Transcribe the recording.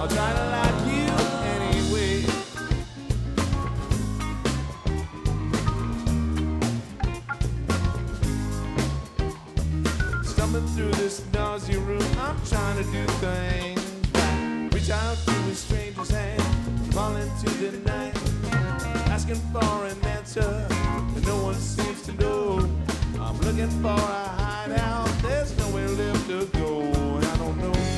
I'll try to like you anyway. Stumbling through this noisy room, I'm trying to do things right. Reach out to a stranger's hand, fall into the night, asking for an answer that no one seems to know. I'm looking for a hideout.